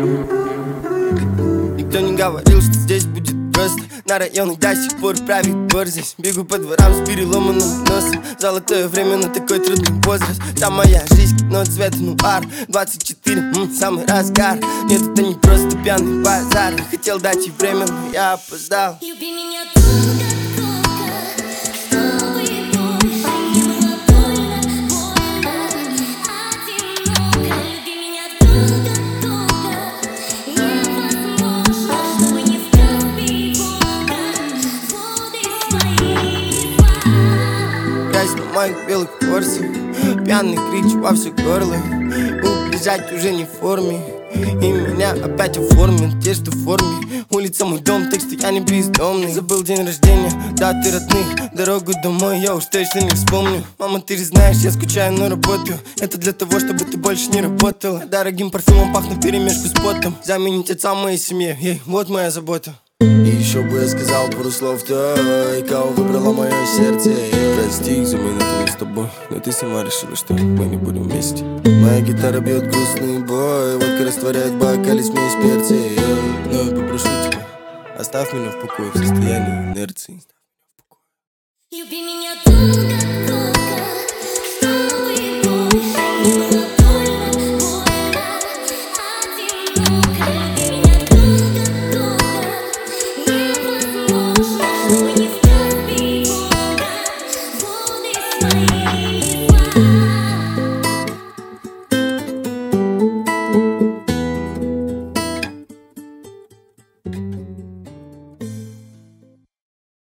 Никто не говорил, что здесь будет просто. На районе до сих пор правит двор здесь. Бегу по дворам с переломанным носом. Золотое время на такой трудный возраст. Там моя жизнь, но цвет нуар. 24, самый разгар. Нет, это не просто пьяный базар. Я хотел дать ей время, но я опоздал. Люби меня долго-долго, чтобы больше не было больно, одиноко. Люби меня долго-долго, невозможно, чтобы не вкрал пивока воды свои слова. Грязь на моих белых форсах, пьяный кричу во все горло. Убежать уже не в форме, и меня опять оформят те, что в форме. Улица мой дом, так что я не бездомный. Забыл день рождения, даты родных, дорогу домой я уж точно не вспомню. Мама, ты же знаешь, я скучаю, но работаю. Это для того, чтобы ты больше не работала. Дорогим парфюмом пахну вперемешку с потом. Заменить отца моей семье, ей, вот моя забота. И еще бы я сказал пару слов той, кого выбрало мое сердце. Прости за минуту не с тобой, но ты сама решила, что мы не будем вместе. Моя гитара бьет грустный бой, водка растворяет в бокале смесь перца. Но я попрошу тебя, оставь меня в покое в состоянии инерции. Люби меня долго-долго, чтобы больше не было больно, одиноко. Люби меня долго-долго, невозможно, чтобы не вкрал пивока воды свои слова.